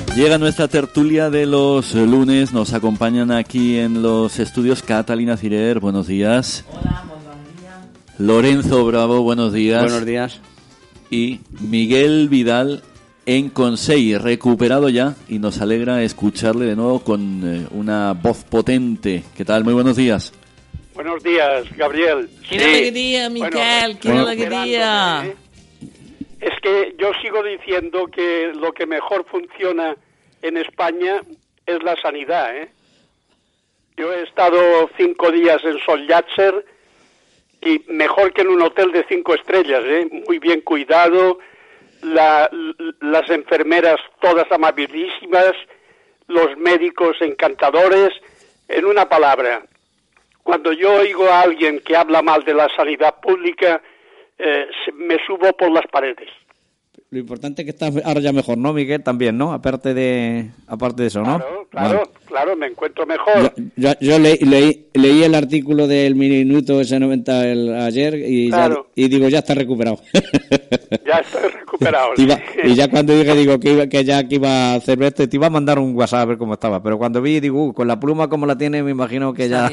Llega nuestra tertulia de los lunes. Nos acompañan aquí en los estudios Catalina Cirer, buenos días. Hola, buen día. Lorenzo Bravo, buenos días. Buenos días. Y Miguel Vidal en Consell, recuperado ya, y nos alegra escucharle de nuevo con una voz potente. ¿Qué tal? Muy buenos días. Buenos días, Gabriel. ¡Qué alegría, Miquel! ¡Qué alegría! Es que yo sigo diciendo que lo que mejor funciona en España es la sanidad, ¿eh? Yo he estado 5 días en Sollatser y mejor que en un hotel de 5 estrellas, ¿eh? Muy bien cuidado, las enfermeras todas amabilísimas, los médicos encantadores. En una palabra, cuando yo oigo a alguien que habla mal de la sanidad pública, me subo por las paredes. Lo importante es que estás ahora ya mejor, ¿no, Miguel? También, ¿no? Aparte de eso, ¿no? Claro, me encuentro mejor. Yo leí el artículo del Minuto S90 ayer y digo, ya está recuperado. Ya estoy recuperado. Y ya cuando dije, que iba a hacer esto, te iba a mandar un WhatsApp a ver cómo estaba. Pero cuando vi, digo, con la pluma como la tiene, me imagino que ya...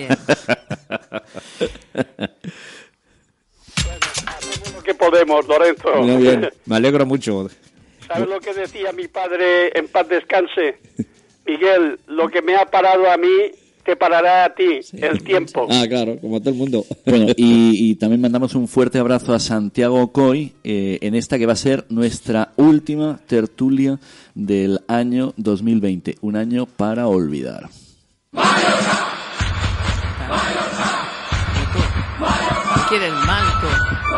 que podemos, Lorenzo. Muy bien, me alegro mucho. ¿Sabes lo que decía mi padre, en paz descanse? Miguel, lo que me ha parado a mí, te parará a ti, el tiempo. Ah, claro, como todo el mundo. Bueno, y también mandamos un fuerte abrazo a Santiago Coy, en esta que va a ser nuestra última tertulia del año 2020, un año para olvidar. ¿Quiere el manto?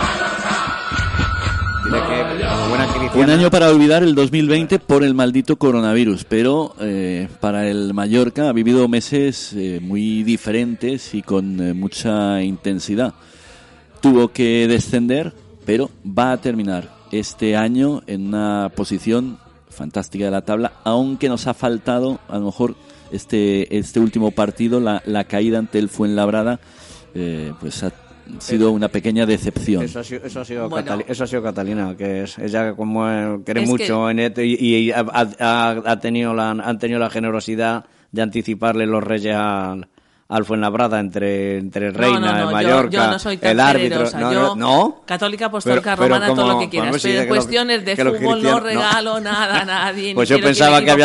Un año para olvidar el 2020 por el maldito coronavirus, pero para el Mallorca ha vivido meses muy diferentes y con mucha intensidad. Tuvo que descender, pero va a terminar este año en una posición fantástica de la tabla, aunque nos ha faltado a lo mejor este último partido, la caída ante el Fuenlabrada, pues ha sido una pequeña decepción. Eso ha sido Catalina, que ella como quiere mucho en esto y han tenido la generosidad de anticiparle los Reyes al Fuenlabrada entre Reina, el Mallorca, yo no soy tan el árbitro. ¿No? Católica apostólica romana, todo lo que quieras. Pero en cuestiones de fútbol no regalo nada a nadie. Pues yo pensaba que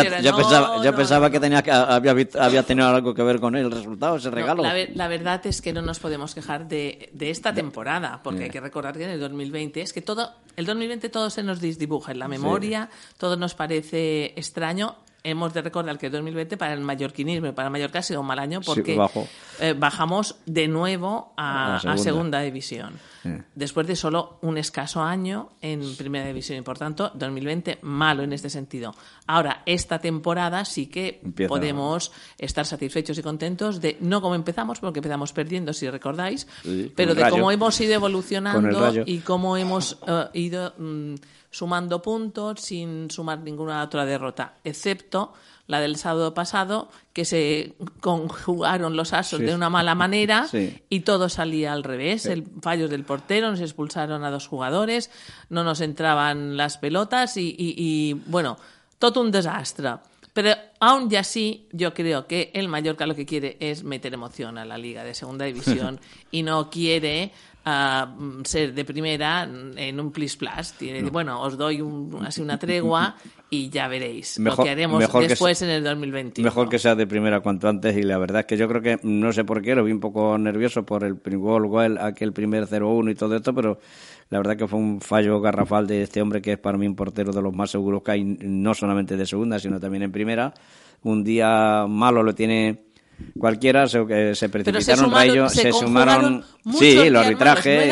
había tenido algo que ver con el resultado, ese regalo. La verdad es que no nos podemos quejar de esta temporada, porque hay que recordar que en el 2020 es que el 2020 todo se nos desdibuja en la memoria, todo nos parece extraño. Hemos de recordar que el 2020 para el mallorquinismo y para Mallorca ha sido un mal año porque bajamos de nuevo a segunda división. Después de solo un escaso año en primera división y por tanto 2020 malo en este sentido. Ahora, esta temporada sí que podemos estar satisfechos y contentos de no como empezamos, porque empezamos perdiendo, si recordáis, pero de cómo hemos ido evolucionando y cómo hemos ido... sumando puntos sin sumar ninguna otra derrota, excepto la del sábado pasado, que se conjugaron los asos de una mala manera y todo salía al revés. Fallos del portero, nos expulsaron a 2 jugadores, no nos entraban las pelotas y bueno, todo un desastre. Pero aún y así, yo creo que el Mallorca lo que quiere es meter emoción a la Liga de Segunda División y no quiere... ser de primera en un plis-plas. Bueno, os doy así una tregua y ya veréis lo que haremos después en el 2021. Mejor que sea de primera cuanto antes, y la verdad es que yo creo que, no sé por qué, lo vi un poco nervioso por el gol, aquel primer 0-1 y todo esto, pero la verdad que fue un fallo garrafal de este hombre que es para mí un portero de los más seguros que hay, no solamente de segunda, sino también en primera. Un día malo lo tiene... Cualquiera se precipitaron rayos, se sumaron los arbitrajes.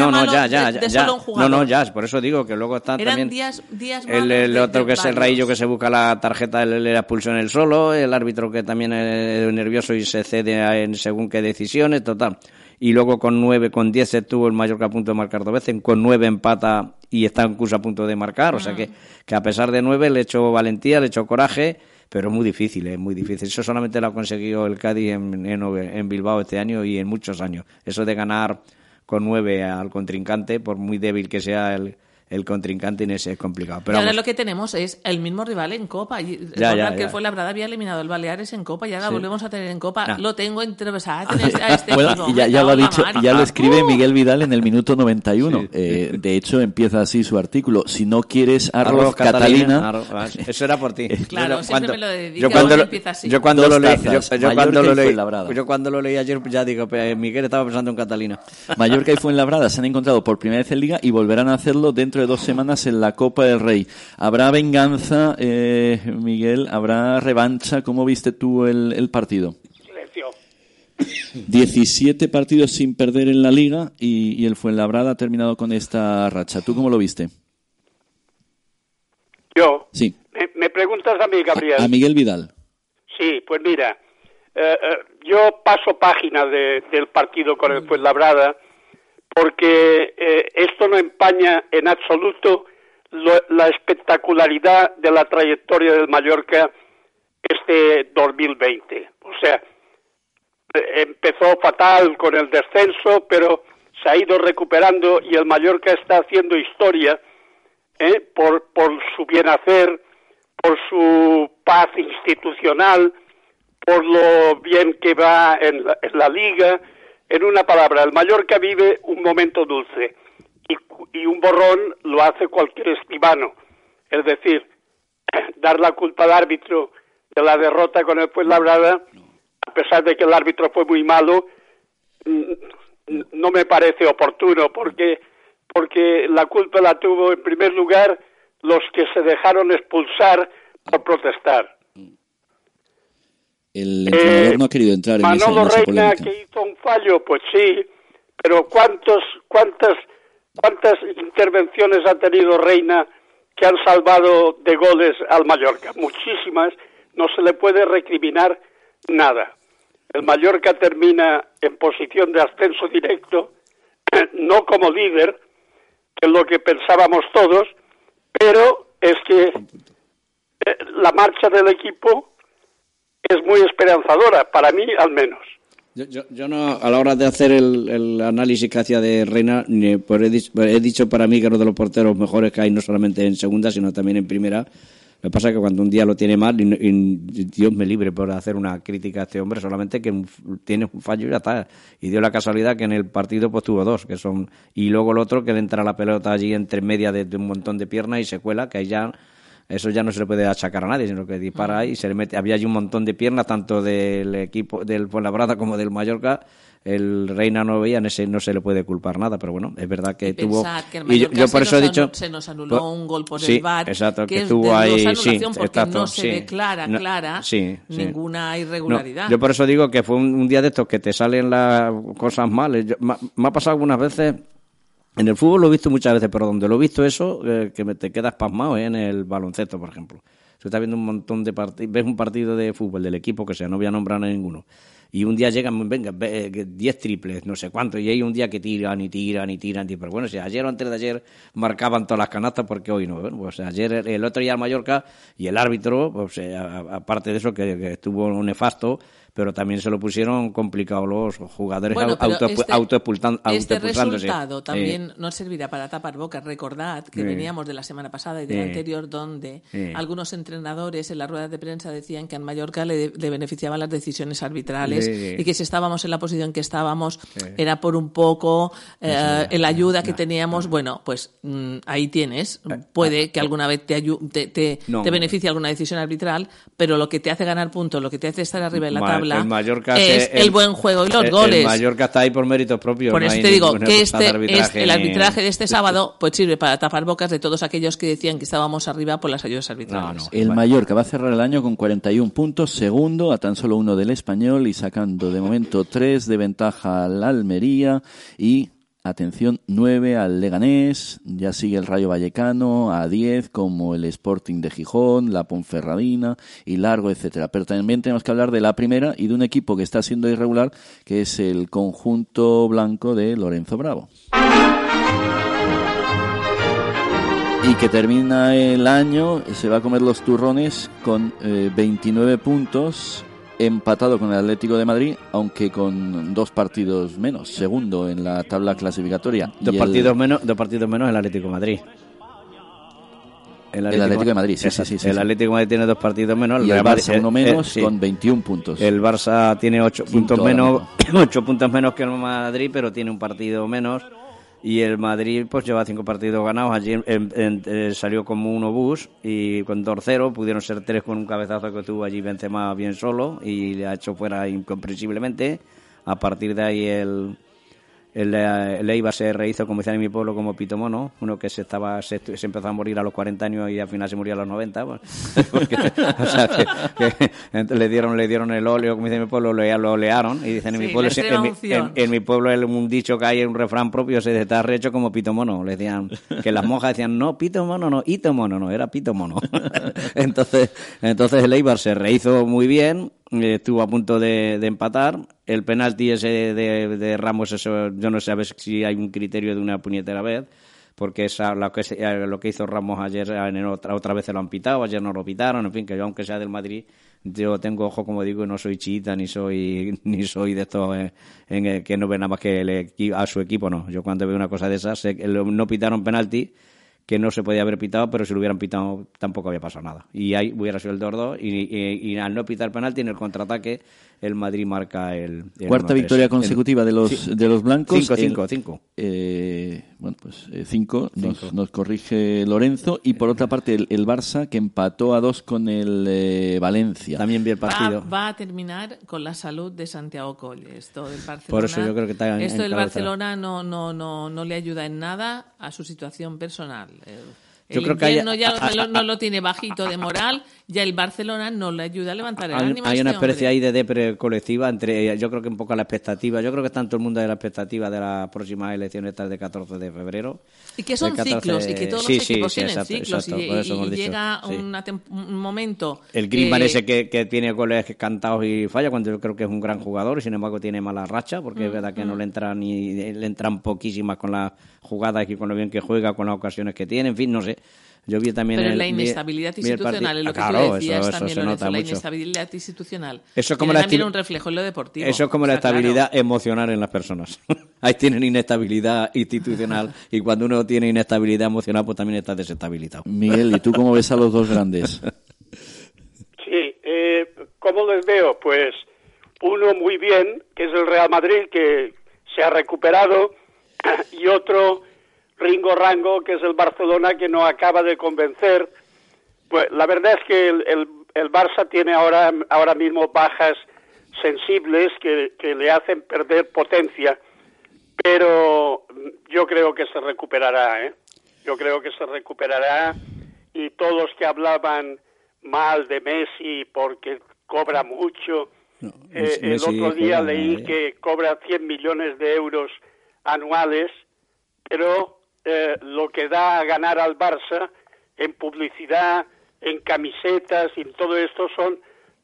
Ya, por eso digo que luego están también días el otro que es el Raillo que se busca la tarjeta de la expulsión él solo, el árbitro que también es nervioso y se cede en según qué decisiones, total. Y luego con 10 estuvo el Mallorca a punto de marcar 2 veces, con 9 empata y está incluso a punto de marcar, o sea que a pesar de 9 le echó valentía, le echó coraje. Pero es muy difícil. Eso solamente lo ha conseguido el Cádiz en Bilbao este año y en muchos años. Eso de ganar con 9 al contrincante, por muy débil que sea el contrincante en ese es complicado. Pero y ahora lo que tenemos es el mismo rival en Copa. Y recordar que Fuenlabrada había eliminado el Baleares en Copa y ahora volvemos a tener en Copa. Lo tengo entrevesado a este bueno, ya lo ha dicho, ya lo escribe Miguel Vidal en el minuto 91. De hecho, empieza así su artículo. Si no quieres arroz Catalina... Eso era por ti. Claro, siempre me lo dedico. Yo cuando lo leí ayer ya digo, Miguel estaba pensando en Catalina. Mallorca y Fuenlabrada se han encontrado por primera vez en Liga y volverán a hacerlo dentro de 2 semanas en la Copa del Rey. ¿Habrá venganza, Miguel? ¿Habrá revancha? ¿Cómo viste tú el partido? Silencio. 17 partidos sin perder en la Liga y el Fuenlabrada ha terminado con esta racha. ¿Tú cómo lo viste? ¿Yo? Sí. ¿Me preguntas a mí, Gabriel? A Miguel Vidal. Sí, pues mira, yo paso página del partido con el Fuenlabrada porque esto no empaña en absoluto la espectacularidad de la trayectoria del Mallorca este 2020. O sea, empezó fatal con el descenso, pero se ha ido recuperando y el Mallorca está haciendo historia por su bien hacer, por su paz institucional, por lo bien que va en la Liga. En una palabra, el Mallorca vive un momento dulce y un borrón lo hace cualquier escribano. Es decir, dar la culpa al árbitro de la derrota con el Fuenlabrada, a pesar de que el árbitro fue muy malo, no me parece oportuno, porque la culpa la tuvo en primer lugar los que se dejaron expulsar por protestar. El entrenador no ha querido entrar en esa Manolo Reina, polémica. que hizo un fallo, pues sí, pero ¿cuántas intervenciones ha tenido Reina que han salvado de goles al Mallorca? Muchísimas, no se le puede recriminar nada. El Mallorca termina en posición de ascenso directo, no como líder, que es lo que pensábamos todos, pero es que la marcha del equipo es muy esperanzadora, para mí al menos. Yo no, a la hora de hacer el análisis que hacía de Reina, pues he dicho para mí que uno de los porteros mejores que hay, no solamente en segunda, sino también en primera. Lo que pasa es que cuando un día lo tiene mal, y Dios me libre por hacer una crítica a este hombre, solamente que tiene un fallo y ya está. Y dio la casualidad que en el partido pues tuvo 2, que son, y luego el otro que le entra la pelota allí entre media de un montón de piernas y se cuela, que ahí ya... Eso ya no se le puede achacar a nadie, sino que dispara y se le mete. Había allí un montón de piernas, tanto del equipo del Fuenlabrada como del Mallorca. El Reina no veía, no se le puede culpar nada, pero bueno, es verdad que tuvo. Que el Mallorca yo por eso he dicho. Se nos anuló un gol por el VAR. Exacto, que estuvo ahí. Anulación sí, porque exacto, no se ve clara ninguna irregularidad. No, yo por eso digo que fue un día de estos que te salen las cosas mal. Me ha pasado algunas veces. En el fútbol lo he visto muchas veces, pero donde lo he visto eso, que te quedas pasmado, en el baloncesto, por ejemplo. Tú estás viendo un montón de partidos, ves un partido de fútbol del equipo que sea, no voy a nombrar a ninguno, y un día llegan, venga, 10 triples, no sé cuánto, y hay un día que tiran, pero bueno, si ayer o antes de ayer marcaban todas las canastas, porque hoy no. Bueno, pues ayer, el otro día el Mallorca, y el árbitro, pues, aparte de eso, que estuvo nefasto, pero también se lo pusieron complicado los jugadores, autoexpulsándose. Este resultado también nos servirá para tapar bocas. Recordad que veníamos de la semana pasada y de la anterior, donde algunos entrenadores en las ruedas de prensa decían que a Mallorca le beneficiaban las decisiones arbitrales y que si estábamos en la posición que estábamos era por un poco la ayuda que teníamos. Bueno, pues ahí tienes. Puede que alguna vez te beneficie alguna decisión arbitral, pero lo que te hace ganar puntos, lo que te hace estar arriba en la tabla, el Mallorca es el buen juego y los goles. El Mallorca está ahí por méritos propios. Por eso te digo que el arbitraje de este sábado pues sirve para tapar bocas de todos aquellos que decían que estábamos arriba por las ayudas arbitrales. El Mallorca va a cerrar el año con 41 puntos, segundo, a tan solo 1 del Español y sacando de momento 3 de ventaja al Almería y... Atención, 9 al Leganés, ya sigue el Rayo Vallecano a 10 como el Sporting de Gijón, la Ponferradina y Largo, etcétera. Pero también tenemos que hablar de la primera y de un equipo que está siendo irregular, que es el conjunto blanco de Lorenzo Bravo. Y que termina el año, se va a comer los turrones con 29 puntos, empatado con el Atlético de Madrid, aunque con 2 partidos menos, segundo en la tabla clasificatoria. Dos partidos menos el Atlético de Madrid. El Atlético de Madrid, sí. El Atlético de Madrid tiene 2 partidos menos. Y el Barça uno menos con 21 puntos. El Barça tiene 8 puntos menos, 8 puntos menos que el Madrid, pero tiene un partido menos. Y el Madrid pues lleva 5 partidos ganados. Ayer salió como 1 bus y con 2-0 pudieron ser 3 con un cabezazo que tuvo allí Benzema bien solo y le ha hecho fuera incomprensiblemente. A partir de ahí el Eibar se rehizo, como dicen en mi pueblo, como Pito Mono, uno que se empezó a morir a los 40 años y al final se murió a los 90, pues, porque, o sea, que le dieron el óleo, como dicen en mi pueblo, lo olearon, y dicen en mi pueblo, en mi pueblo es un dicho que hay, un refrán propio, se está rehecho como Pito Mono, le decían, que las monjas decían, no, Pito Mono no, Ito Mono no, era Pito Mono. entonces el Eibar se rehizo muy bien, estuvo a punto de empatar. El penalti ese de Ramos, eso yo no sé si hay un criterio de una puñetera vez, porque lo que hizo Ramos ayer otra vez se lo han pitado, ayer no lo pitaron, en fin, que yo aunque sea del Madrid, yo tengo ojo, como digo, y no soy chiita ni soy de estos que no ve nada más que a su equipo, no. Yo cuando veo una cosa de esas, no pitaron penalti, que no se podía haber pitado, pero si lo hubieran pitado tampoco había pasado nada. Y ahí hubiera sido el 2-2 y al no pitar penalti en el contraataque el Madrid marca el cuarta 1-3. Victoria consecutiva de los blancos. 5. Bueno, pues 5 nos corrige Lorenzo. Y por otra parte el Barça, que empató a 2 con el Valencia. También vi el partido. Va a terminar con la salud de Santiago Coll. Esto del Barcelona, por eso yo creo que está esto del Barcelona no le ayuda en nada a su situación personal. El invierno ya no lo tiene bajito de moral, ya el Barcelona no le ayuda a levantar el ánimo. Hay una especie ahí de depre colectiva entre, yo creo que un poco la expectativa, yo creo que está en todo el mundo de la expectativa de las próximas elecciones estas de 14 de febrero. Y que son ciclos, y que todos los equipos tienen ciclos, y llega un momento... El Griezmann ese que tiene goles cantados y falla, cuando yo creo que es un gran jugador, y sin embargo tiene mala racha, porque es verdad que no le entran poquísimas con las jugadas y con lo bien que juega, con las ocasiones que tiene, en fin, no sé. Yo vi también pero la inestabilidad institucional es lo que tú decías también, Lorenzo, la inestabilidad institucional. Eso es como también un reflejo en lo deportivo. Eso es como la estabilidad emocional en las personas. Ahí tienen inestabilidad institucional y cuando uno tiene inestabilidad emocional pues también está desestabilizado. Miguel, ¿y tú cómo ves a los dos grandes? Sí, ¿cómo les veo? Pues uno muy bien, que es el Real Madrid, que se ha recuperado, y otro... Ringo Rango, que es el Barcelona, que no acaba de convencer. Pues la verdad es que el Barça tiene ahora mismo bajas sensibles que le hacen perder potencia, pero yo creo que se recuperará, ¿eh? Yo creo que se recuperará, y todos los que hablaban mal de Messi porque cobra mucho, el otro día leí que cobra 100 millones de euros anuales, pero lo que da a ganar al Barça en publicidad, en camisetas y en todo esto son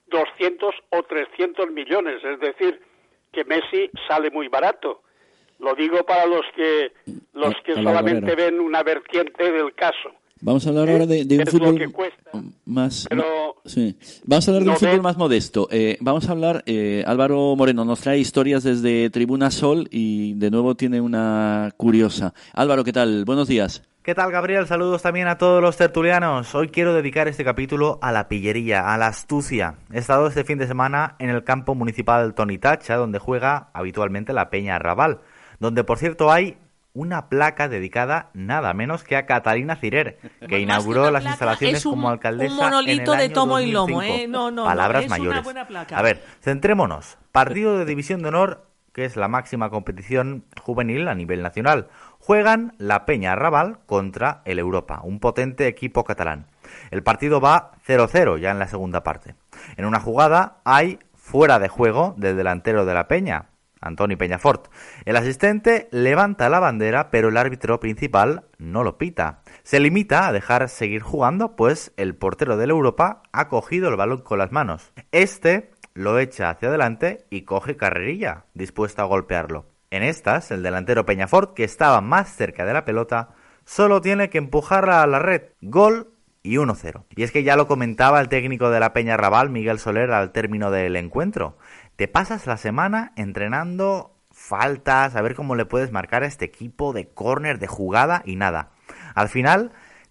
200 o 300 millones, es decir, que Messi sale muy barato. Lo digo para los que solamente ven una vertiente del caso. Vamos a hablar ahora de un fútbol más... Sí. Vamos a hablar de un fútbol más modesto. Vamos a hablar... Álvaro Moreno nos trae historias desde Tribuna Sol y de nuevo tiene una curiosa. Álvaro, ¿qué tal? Buenos días. ¿Qué tal, Gabriel? Saludos también a todos los tertulianos. Hoy quiero dedicar este capítulo a la pillería, a la astucia. He estado este fin de semana en el campo municipal Toni Tacha, donde juega habitualmente la Peña Raval, donde por cierto hay una placa dedicada nada menos que a Catalina Cirer, que inauguró las instalaciones como alcaldesa un monolito en el de año tomo y 2005. lomo, Palabras es mayores. una buena placa. A ver, centrémonos. Partido de División de Honor, que es la máxima competición juvenil a nivel nacional. Juegan la Peña Raval contra el Europa, un potente equipo catalán. El partido va 0-0 ya en la segunda parte. En una jugada hay fuera de juego del delantero de la Peña, Antoni Peñafort. El asistente levanta la bandera, pero el árbitro principal no lo pita. Se limita a dejar seguir jugando, pues el portero del Europa ha cogido el balón con las manos. Este lo echa hacia adelante y coge carrerilla, dispuesto a golpearlo. En estas, el delantero Peñafort, que estaba más cerca de la pelota, solo tiene que empujarla a la red. Gol y 1-0. Y es que ya lo comentaba el técnico de la Peña Raval, Miguel Soler, al término del encuentro. Te pasas la semana entrenando faltas, a ver cómo le puedes marcar a este equipo de córner, de jugada y nada. Al final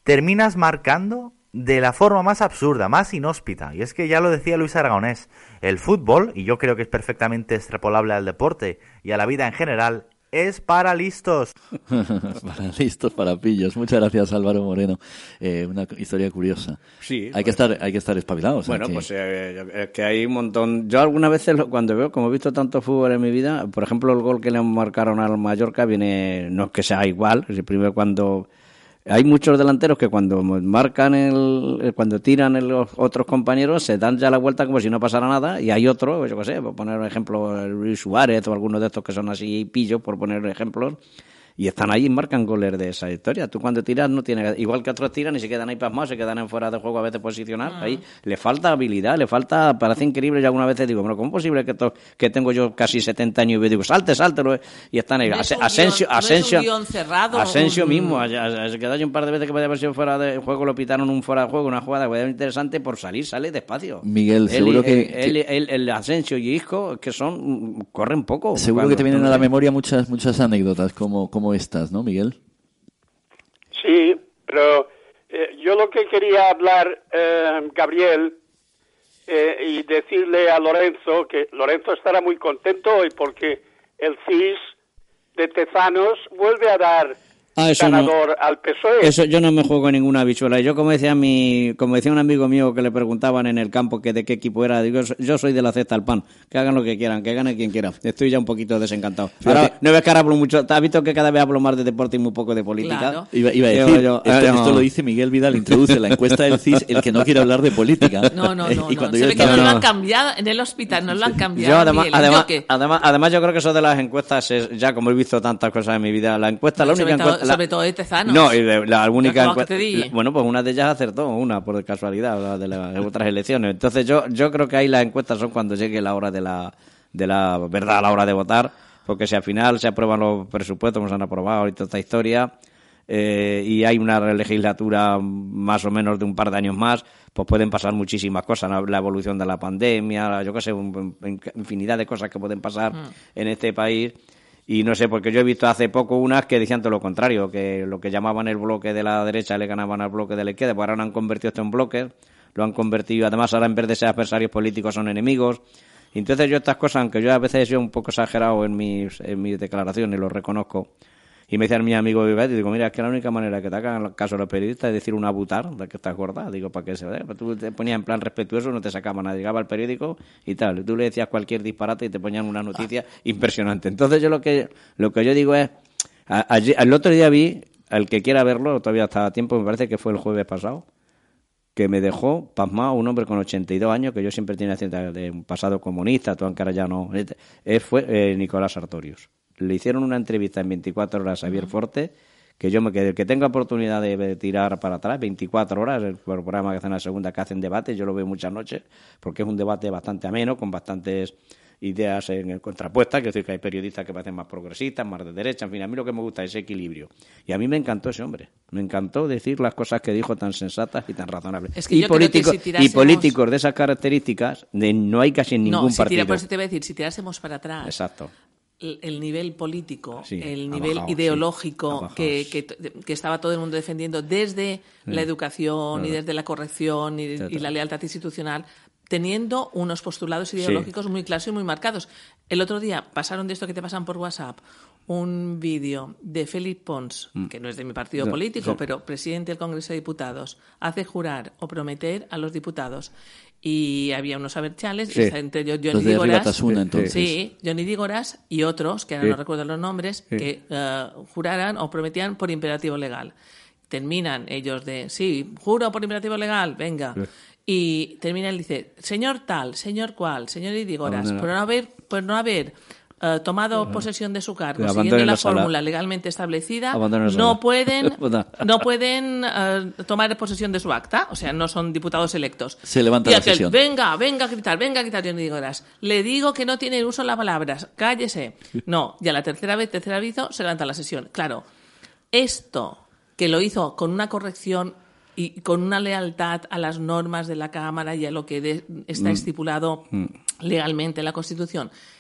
terminas marcando de la forma más absurda, más inhóspita. Y es que ya lo decía Luis Aragonés, el fútbol, y yo creo que es perfectamente extrapolable al deporte y a la vida en general, es para listos. Para listos, para pillos. Muchas gracias, Álvaro Moreno. Una historia curiosa. Sí. Hay que estar espabilados. Bueno, pues es que hay un montón. Yo algunas veces cuando veo, como he visto tanto fútbol en mi vida, por ejemplo, el gol que le marcaron al Mallorca viene, no es que sea igual, es el primero cuando... Hay muchos delanteros que cuando marcan cuando tiran los otros compañeros se dan ya la vuelta como si no pasara nada, y hay otro, yo qué sé, por poner un ejemplo, Luis Suárez o algunos de estos que son así pillos, por poner ejemplos, y están ahí y marcan goles de esa historia. Tú cuando tiras no tienes, igual que otros tiran y se quedan ahí pasmados, se quedan en fuera de juego a veces posicionar, ahí le falta habilidad, parece increíble. Yo algunas veces digo, bueno, ¿cómo es posible que tengo yo casi 70 años y digo, salte, y están ahí? Asensio mismo, se quedó un par de veces que podía haber sido fuera de juego, lo pitaron un fuera de juego, una jugada que podía ser interesante por salir, sale despacio. Miguel, seguro que... El Asensio y Isco, que corren poco. Seguro que te vienen a la memoria muchas anécdotas como estas, ¿no, Miguel? Sí, pero yo lo que quería hablar, Gabriel, y decirle a Lorenzo, que Lorenzo estará muy contento hoy porque el CIS de Tezanos vuelve a dar ganador al PSOE. Eso yo no me juego ninguna bichuela. Yo como decía un amigo mío que le preguntaban en el campo que de qué equipo era, digo, yo soy de la cesta al pan, que hagan lo que quieran, que gane quien quiera. Estoy ya un poquito desencantado. Ahora, no ves que ahora hablo mucho, has visto que cada vez hablo más de deporte y muy poco de política. Claro. Iba a decir, esto lo dice Miguel Vidal, introduce la encuesta del CIS, el que no quiere hablar de política. No. Y cuando Se ve que nos lo han cambiado en el hospital, nos lo han cambiado. Además yo creo que eso de las encuestas es, ya como he visto tantas cosas en mi vida, la encuesta, la única encuesta... Sobre todo de Tezanos. No, y la única encuesta... Bueno, Bueno, pues una de ellas acertó, una por casualidad, la de las otras elecciones. Entonces yo creo que ahí las encuestas son cuando llegue la hora de la verdad, la hora de votar, porque si al final se aprueban los presupuestos, como se han aprobado y toda esta historia, y hay una legislatura más o menos de un par de años más, pues pueden pasar muchísimas cosas, la evolución de la pandemia, yo qué sé, infinidad de cosas que pueden pasar en este país. Y no sé, porque yo he visto hace poco unas que decían todo lo contrario, que lo que llamaban el bloque de la derecha le ganaban al bloque de la izquierda, pues ahora han convertido esto en bloques, lo han convertido, además ahora en vez de ser adversarios políticos son enemigos. Y entonces yo estas cosas, aunque yo a veces he sido un poco exagerado en mis declaraciones, lo reconozco, y me decían mis amigos, y digo, mira, es que la única manera que te hagan caso a los periodistas es decir una butar, de que estás gorda, digo, para que se vea, tú te ponías en plan respetuoso, no te sacaban nada, llegaba al periódico y tal, tú le decías cualquier disparate y te ponían una noticia impresionante. Entonces yo lo que yo digo es, el otro día vi, al que quiera verlo, todavía está a tiempo, me parece que fue el jueves pasado, que me dejó pasmado un hombre con 82 años, que yo siempre tenía de un pasado comunista, todo aunque ahora ya no, fue Nicolás Sartorius. Le hicieron una entrevista en 24 horas a Xavier Forte, que yo me quedé, que tenga oportunidad de tirar para atrás, 24 horas, el programa que hacen en la segunda, que hacen debate, yo lo veo muchas noches, porque es un debate bastante ameno, con bastantes ideas contrapuestas, que decir que hay periodistas que parecen más progresistas, más de derecha, en fin, a mí lo que me gusta es ese equilibrio. Y a mí me encantó ese hombre, me encantó decir las cosas que dijo tan sensatas y tan razonables. Es que yo creo que si tirásemos... Y políticos de esas características no hay casi en ningún partido. Por eso te voy a decir, si tirásemos para atrás... Exacto. El nivel político, sí, el nivel ideológico que estaba todo el mundo defendiendo desde la educación y desde la corrección y la lealtad institucional, teniendo unos postulados ideológicos muy claros y muy marcados. El otro día pasaron de esto que te pasan por WhatsApp un vídeo de Félix Pons, que no es de mi partido político, pero presidente del Congreso de Diputados, hace jurar o prometer a los diputados. Y había unos abertzales, entre ellos Johnny Dígoras, Johnny Dígoras y otros, que ahora no recuerdo los nombres, que juraran o prometían por imperativo legal. Terminan ellos juro por imperativo legal, venga. Y termina él dice, señor tal, señor cual, señor Dígoras, por no haber tomado posesión de su cargo siguiendo la fórmula legalmente establecida, no pueden tomar posesión de su acta, o sea, no son diputados electos. Se levanta la sesión. Venga a gritar, Johnny Dígoras. Le digo que no tiene uso de las palabras, cállese. No, y a la tercer aviso se levanta la sesión. Claro, esto que lo hizo con una corrección y con una lealtad a las normas de la Cámara y a lo que está estipulado legalmente en la Constitución,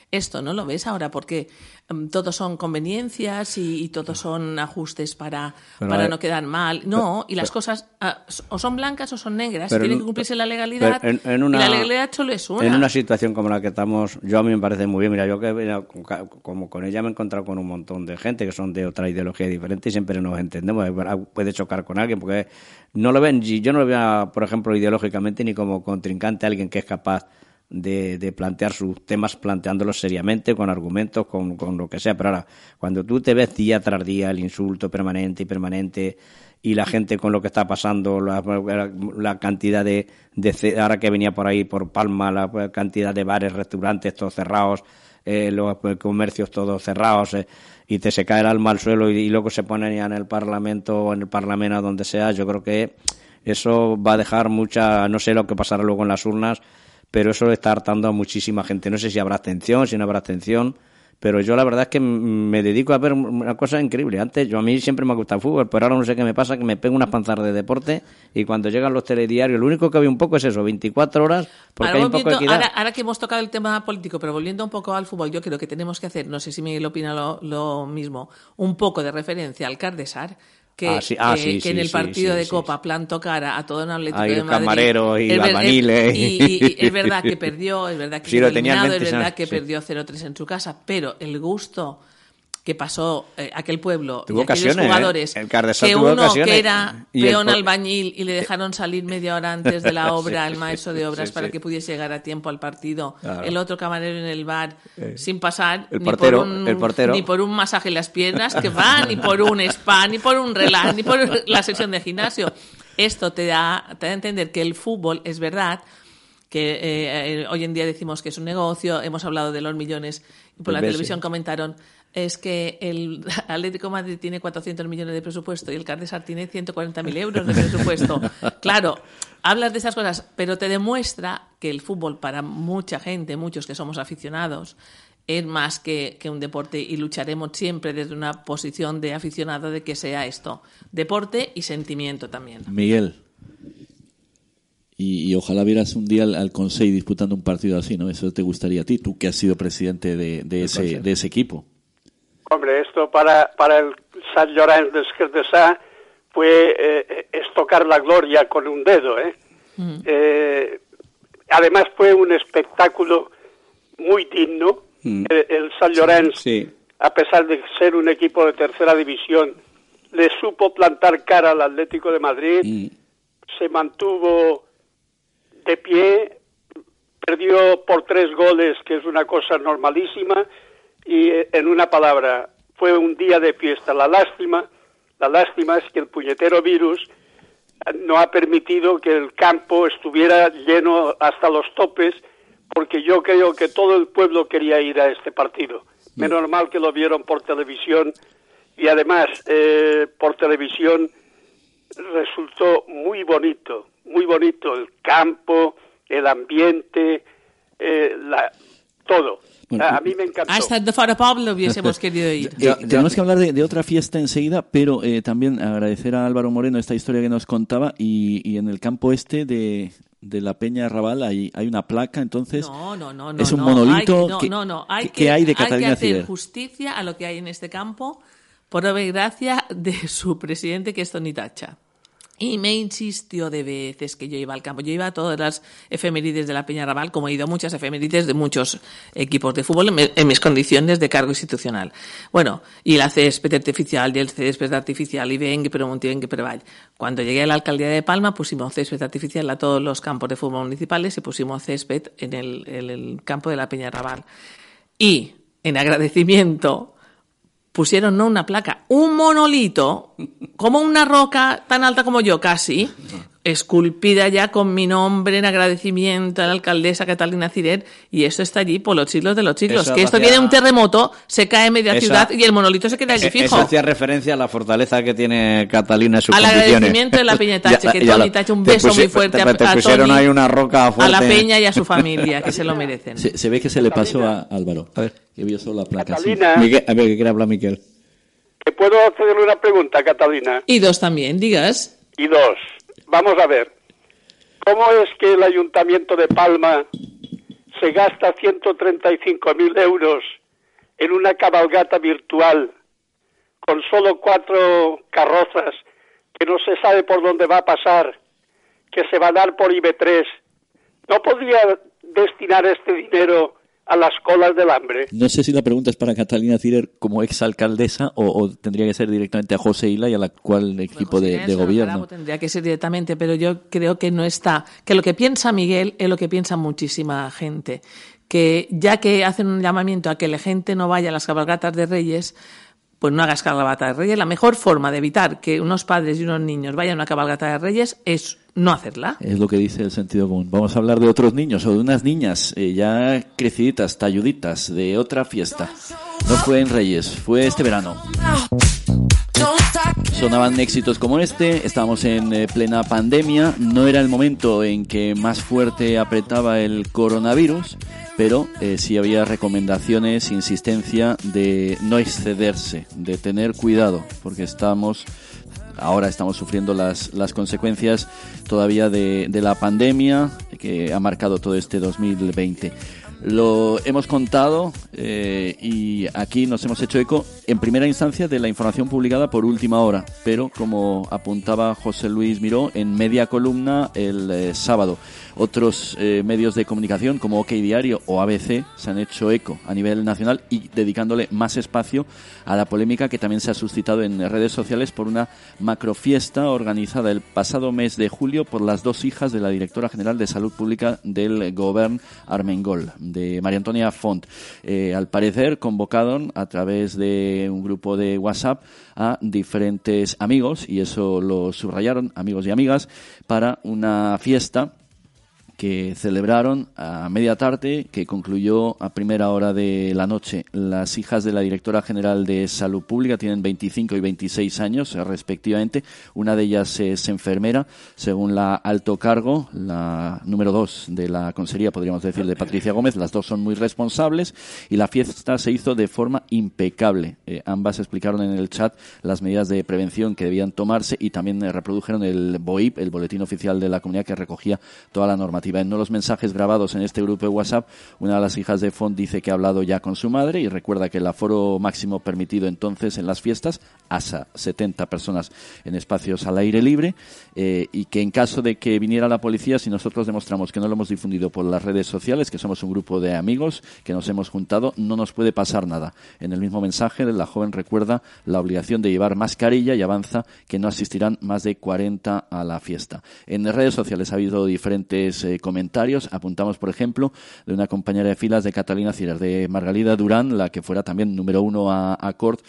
Esto no lo ves ahora porque todos son conveniencias y todos son ajustes para no quedar mal. No, y las cosas o son blancas o son negras. Tiene que cumplirse la legalidad y la legalidad solo es una. En una situación como la que estamos, yo a mí me parece muy bien. Mira, yo que como con ella me he encontrado con un montón de gente que son de otra ideología diferente y siempre nos entendemos. Puede chocar con alguien porque no lo ven. Yo no lo veo, por ejemplo, ideológicamente ni como contrincante a alguien que es capaz de plantear sus temas, planteándolos seriamente, con argumentos, con lo que sea. Pero ahora, cuando tú te ves día tras día el insulto permanente y la gente con lo que está pasando, la cantidad de ahora que venía por ahí por Palma, la cantidad de bares, restaurantes todos cerrados, los comercios todos cerrados, y se cae el alma al suelo y luego se ponen ya en el Parlamento o en el Parlamento donde sea, yo creo que eso va a dejar no sé lo que pasará luego en las urnas, pero eso está hartando a muchísima gente. No sé si habrá abstención, si no habrá abstención, pero yo la verdad es que me dedico a ver una cosa increíble. Antes, a mí siempre me ha gustado el fútbol, pero ahora no sé qué me pasa, que me pego unas panzas de deporte y cuando llegan los telediarios, lo único que había un poco es eso, 24 horas, porque hay un poco de equidad. Ahora que hemos tocado el tema político, pero volviendo un poco al fútbol, yo creo que tenemos que hacer, no sé si Miguel opina lo mismo, un poco de referencia al Cardesar, que en el partido de Copa plantó cara a todo un Atlético de Madrid. Camareros y albaniles. Y es verdad que perdió, es verdad que quedó eliminado, es verdad que perdió 0-3 en su casa, pero el gusto que pasó aquel pueblo tuvo y aquellos jugadores, que uno que era peón albañil y le dejaron salir media hora antes de la obra, el maestro de obras, para que pudiese llegar a tiempo al partido, el otro camarero en el bar, sin pasar ni por un masaje en las piernas, que va, ni por un spa, ni por un relax, ni por la sesión de gimnasio. Esto te da a entender que el fútbol, es verdad, que hoy en día decimos que es un negocio, hemos hablado de los millones, y por la televisión comentaron, es que el Atlético de Madrid tiene 400 millones de presupuesto y el Cardesar tiene 140.000 euros de presupuesto. Claro, hablas de esas cosas, pero te demuestra que el fútbol para mucha gente, muchos que somos aficionados, es más que un deporte y lucharemos siempre desde una posición de aficionado de que sea esto, deporte y sentimiento también. Miguel. Y ojalá vieras un día al Consell disputando un partido así, ¿no? Eso te gustaría a ti, tú que has sido presidente de ese equipo. Hombre, esto para el Sant Llorenç des Cardesar es tocar la gloria con un dedo, ¿eh? Además fue un espectáculo muy digno. El Sant Llorenç, a pesar de ser un equipo de tercera división, le supo plantar cara al Atlético de Madrid, se mantuvo de pie, perdió por 3 goles, que es una cosa normalísima, y en una palabra, fue un día de fiesta. La lástima es que el puñetero virus no ha permitido que el campo estuviera lleno hasta los topes, porque yo creo que todo el pueblo quería ir a este partido. Menos mal que lo vieron por televisión, y además por televisión resultó muy bonito el campo, el ambiente, todo. Bueno, a mí me encantó. Hasta de fuera Pablo hubiésemos querido ir. Tenemos que hablar de otra fiesta enseguida, pero también agradecer a Álvaro Moreno esta historia que nos contaba, y en el campo de la Peña Raval hay una placa, entonces es un monolito. ¿Qué hay de Catalina Cider? Hay que hacer Cider? justicia a lo que hay en este campo, por obra y gracia de su presidente, que es Toni Tacha. Y me insistió de veces que yo iba al campo. Yo iba a todas las efemérides de la Peña Raval, como he ido a muchas efemérides de muchos equipos de fútbol en mis condiciones de cargo institucional. Bueno, y la césped artificial, y el césped artificial, y venga, pero monti, venga, pero vaya. Cuando llegué a la alcaldía de Palma, pusimos césped artificial a todos los campos de fútbol municipales y pusimos césped en el campo de la Peña Raval. Y, en agradecimiento, pusieron no una placa, un monolito, como una roca tan alta como yo casi, esculpida ya con mi nombre en agradecimiento a la alcaldesa Catalina Cider, y eso está allí por los siglos de los siglos. Eso que esto viene un terremoto, se cae media ciudad y el monolito se queda allí fijo. Eso hacía referencia a la fortaleza que tiene Catalina en sus condiciones. Al agradecimiento de la Peña Tache, que Toni Tache, un beso muy fuerte te pusieron ahí una roca fuerte. A la Peña y a su familia, que se lo merecen. Se ve que se le pasó a Álvaro. A ver, que vio solo la placa. Catalina, sí. Miguel, a ver, ¿qué quiere hablar Miquel? ¿Te puedo hacerle una pregunta, Catalina? Y 2 también, digas. Y 2. Vamos a ver. ¿Cómo es que el Ayuntamiento de Palma se gasta 135.000 euros en una cabalgata virtual con solo 4 carrozas que no se sabe por dónde va a pasar, que se va a dar por IB3, ¿no podría destinar este dinero a las colas del hambre? No sé si la pregunta es para Catalina Ciller como exalcaldesa o tendría que ser directamente a José Ila y al actual equipo de gobierno. Tendría que ser directamente, pero yo creo que no está, que lo que piensa Miguel es lo que piensa muchísima gente, que ya que hacen un llamamiento a que la gente no vaya a las cabalgatas de Reyes, pues no hagas cabalgata de Reyes. La mejor forma de evitar que unos padres y unos niños vayan a una cabalgata de Reyes es no hacerla. Es lo que dice el sentido común. Vamos a hablar de otros niños o de unas niñas ya creciditas, talluditas, de otra fiesta. No fue en Reyes, fue este verano. Sonaban éxitos como este, estábamos en plena pandemia, no era el momento en que más fuerte apretaba el coronavirus, pero sí había recomendaciones, insistencia de no excederse, de tener cuidado, porque ahora estamos sufriendo las consecuencias todavía de la pandemia que ha marcado todo este 2020. Lo hemos contado y aquí nos hemos hecho eco en primera instancia de la información publicada por Última Hora, pero como apuntaba José Luis Miró, en media columna el sábado. Otros medios de comunicación como OK Diario o ABC se han hecho eco a nivel nacional y dedicándole más espacio a la polémica que también se ha suscitado en redes sociales por una macrofiesta organizada el pasado mes de julio por las 2 hijas de la directora general de Salud Pública del Govern Armengol, de María Antonia Font. Al parecer convocaron a través de un grupo de WhatsApp a diferentes amigos, y eso lo subrayaron, amigos y amigas, para una fiesta que celebraron a media tarde, que concluyó a primera hora de la noche. Las hijas de la directora general de Salud Pública tienen 25 y 26 años respectivamente. Una de ellas es enfermera, según la alto cargo, la número 2 de la consejería, podríamos decir, de Patricia Gómez. Las dos son muy responsables y la fiesta se hizo de forma impecable. Ambas explicaron en el chat las medidas de prevención que debían tomarse y también reprodujeron el BOIP, el Boletín Oficial de la Comunidad, que recogía toda la normativa. En uno de los mensajes grabados en este grupo de WhatsApp, una de las hijas de Font dice que ha hablado ya con su madre y recuerda que el aforo máximo permitido entonces en las fiestas, hasta 70 personas en espacios al aire libre, y que en caso de que viniera la policía, si nosotros demostramos que no lo hemos difundido por las redes sociales, que somos un grupo de amigos que nos hemos juntado, no nos puede pasar nada. En el mismo mensaje, la joven recuerda la obligación de llevar mascarilla y avanza que no asistirán más de 40 a la fiesta. En redes sociales ha habido diferentes comentarios. Apuntamos, por ejemplo, de una compañera de filas de Catalina Ciller, de Margalida Durán, la que fuera también número 1 a Cort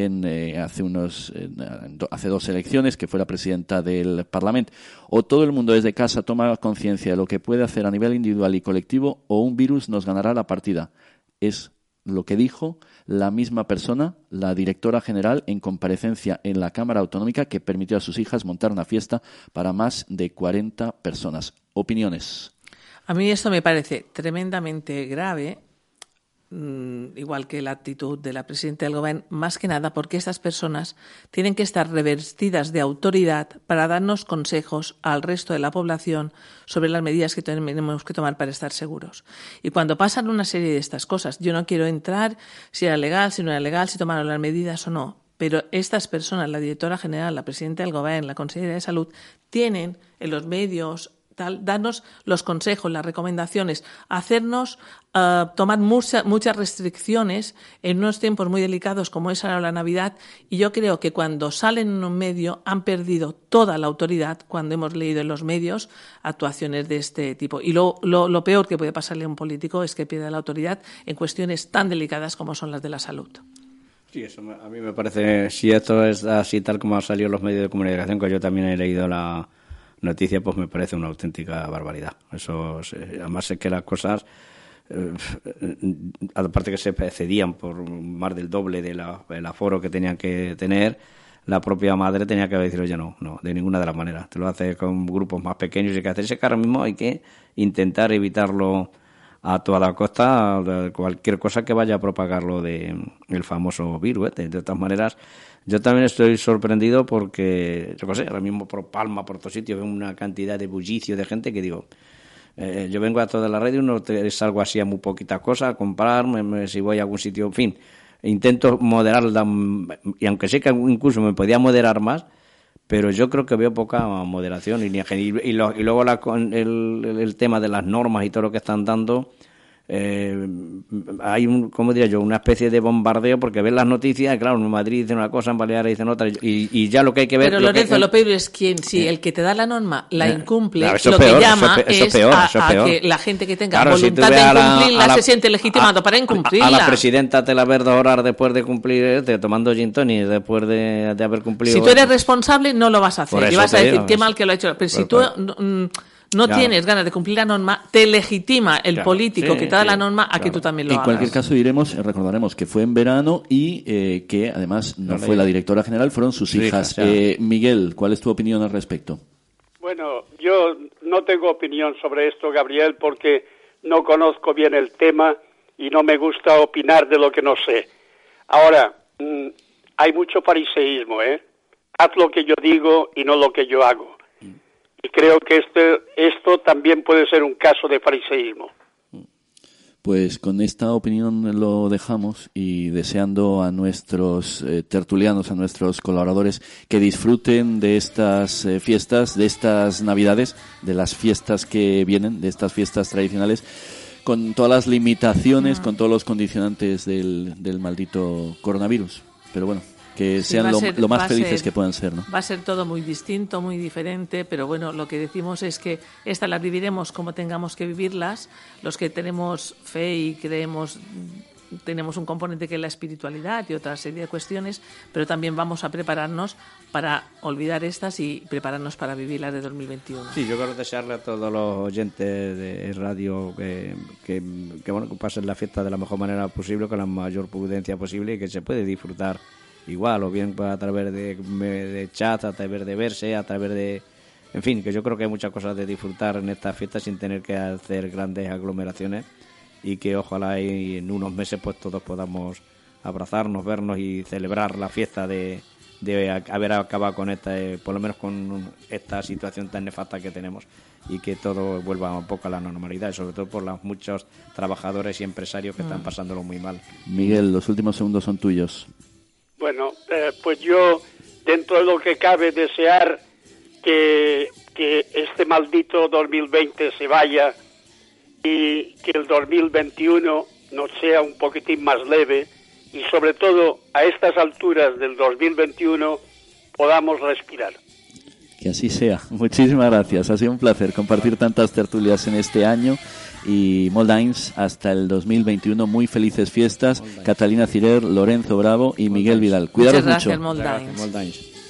hace 2 elecciones, que fuera presidenta del Parlamento. O todo el mundo desde casa toma conciencia de lo que puede hacer a nivel individual y colectivo, o un virus nos ganará la partida. Es lo que dijo la misma persona, la directora general, en comparecencia en la Cámara Autonómica, que permitió a sus hijas montar una fiesta para más de 40 personas. Opiniones. A mí esto me parece tremendamente grave, igual que la actitud de la presidenta del Gobierno, más que nada porque estas personas tienen que estar revestidas de autoridad para darnos consejos al resto de la población sobre las medidas que tenemos que tomar para estar seguros. Y cuando pasan una serie de estas cosas, yo no quiero entrar si era legal, si no era legal, si tomaron las medidas o no, pero estas personas, la directora general, la presidenta del Gobierno, la consejera de Salud, tienen en los medios darnos los consejos, las recomendaciones, hacernos tomar muchas restricciones en unos tiempos muy delicados como es ahora la Navidad, y yo creo que cuando salen en un medio han perdido toda la autoridad cuando hemos leído en los medios actuaciones de este tipo. Y lo peor que puede pasarle a un político es que pierda la autoridad en cuestiones tan delicadas como son las de la salud. Sí, eso a mí me parece, si esto es así tal como ha salido en los medios de comunicación, que yo también he leído la noticia, pues me parece una auténtica barbaridad. Eso, además es que las cosas, aparte que se excedían por más del doble del aforo que tenían que tener, la propia madre tenía que decir, oye, no, de ninguna de las maneras. Te lo hace con grupos más pequeños y hay que hacerse que ahora mismo hay que intentar evitarlo a toda costa, cualquier cosa que vaya a propagarlo el famoso virus. De todas maneras, yo también estoy sorprendido porque, yo qué sé, ahora mismo por Palma, por todos sitios, veo una cantidad de bullicio de gente que digo, Yo vengo a toda la radio, no salgo así a muy poquitas cosas, a comprar, si voy a algún sitio, en fin, intento moderar, y aunque sé que incluso me podía moderar más, pero yo creo que veo poca moderación y luego el tema de las normas y todo lo que están dando. Hay ¿cómo diría yo? Una especie de bombardeo, porque ves las noticias, claro, en Madrid dicen una cosa, en Baleares dicen otra, y ya lo que hay que ver... Pero Lorenzo, lo peor es si el que te da la norma la incumple, claro, lo peor, que llama eso peor. a que la gente que tenga claro, voluntad si de incumplirla se siente legitimado para incumplirla. A la presidenta te la ves 2 horas después de cumplir, tomando gin tonic después de haber cumplido... Si tú eres responsable, no lo vas a hacer, y vas a decir qué mal que lo ha hecho. Pero si tú... no tienes ganas de cumplir la norma, te legitima el político que te da la norma a que tú también lo hagas. En cualquier caso recordaremos que fue en verano y que además no fue la directora general, fueron sus hijas. Miguel, ¿cuál es tu opinión al respecto? Bueno, yo no tengo opinión sobre esto, Gabriel, porque no conozco bien el tema y no me gusta opinar de lo que no sé. Ahora, hay mucho fariseísmo, ¿eh? Haz lo que yo digo y no lo que yo hago. Y creo que esto también puede ser un caso de fariseísmo. Pues con esta opinión lo dejamos y deseando a nuestros tertulianos, a nuestros colaboradores, que disfruten de estas fiestas, de estas Navidades, de las fiestas que vienen, de estas fiestas tradicionales, con todas las limitaciones, con todos los condicionantes del maldito coronavirus. Pero bueno, que sean lo más felices que puedan ser, ¿no? Va a ser todo muy distinto, muy diferente, pero bueno, lo que decimos es que estas las viviremos como tengamos que vivirlas. Los que tenemos fe y tenemos un componente que es la espiritualidad y otra serie de cuestiones, pero también vamos a prepararnos para olvidar estas y prepararnos para vivir las de 2021. Sí, yo quiero desearle a todos los oyentes de radio que pasen la fiesta de la mejor manera posible, con la mayor prudencia posible, y que se puede disfrutar igual, o bien a través de chat, a través de verse, a través de... En fin, que yo creo que hay muchas cosas de disfrutar en esta fiesta sin tener que hacer grandes aglomeraciones, y que ojalá en unos meses pues todos podamos abrazarnos, vernos y celebrar la fiesta de haber acabado con por lo menos con esta situación tan nefasta que tenemos, y que todo vuelva un poco a la normalidad, sobre todo por los muchos trabajadores y empresarios que están pasándolo muy mal. Miguel, los últimos segundos son tuyos. Bueno, pues yo, dentro de lo que cabe, desear que este maldito 2020 se vaya y que el 2021 nos sea un poquitín más leve, y sobre todo a estas alturas del 2021 podamos respirar. Que así sea. Muchísimas gracias. Ha sido un placer compartir tantas tertulias en este año. Y Moldains, hasta el 2021, muy felices fiestas. Catalina Cirer, Lorenzo Bravo y Miguel Vidal. Cuidaros mucho. Muchas gracias, Moldains.